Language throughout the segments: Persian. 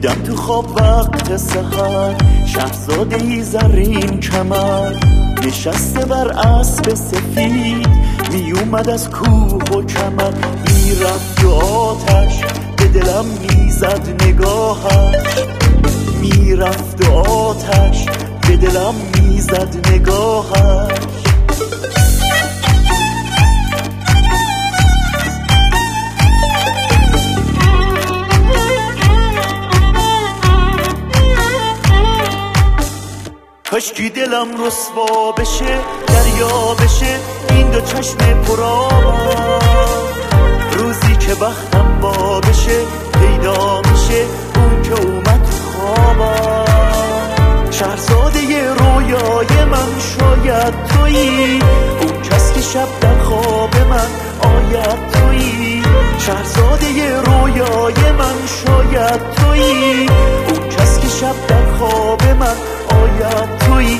دیدم تو خواب وقت سحر شهزاده‌ای زرین کمر نشسته بر اسب سفید می اومد از کوه و چمن میرفت و آتش به دلم میزد نگاهش میرفت و آتش به دلم میزد نگاهش کاشکی دلم رسوا بشه دریا بشه این دو چشم پرآبم روزی که بختم با بشه پیدا میشه اون که اومد خوابم شهرزاده رویای من شاید تویی اون کس که شب در خواب من آید تویی شهرزاده رویای من شاید تویی اون کس که شب در خواب من آید تویی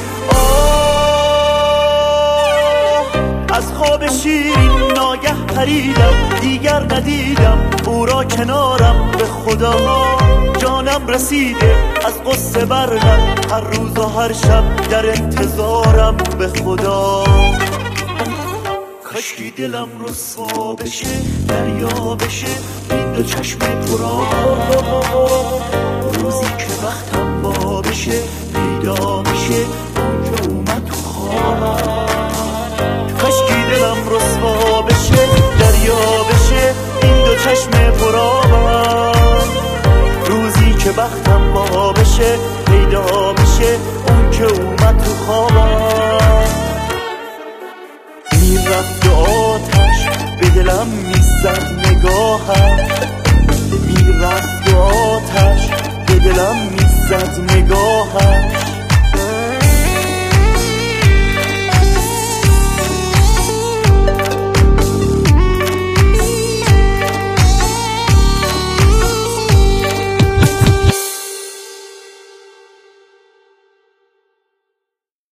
از خواب شیرین ناگه پریدم دیگر ندیدم او را کنارم به خدا جانم رسیده از قصه برم هر روز و هر شب در انتظارم به خدا کاشکی دلم رسوا بشه دریا بشه این دو چشم پرآب روزی که وقتم با بشه پیدا میشه اون که اومد تو خوابم کاشکی دلم رسوا بشه دریا بشه این دو چشم پرآبم روزی که وقتم با بشه پیدا میشه اون که اومد تو خوابم میرفت و آتش به دلم میزد نگاهش میرفت و آتش به دلم میزد نگاهش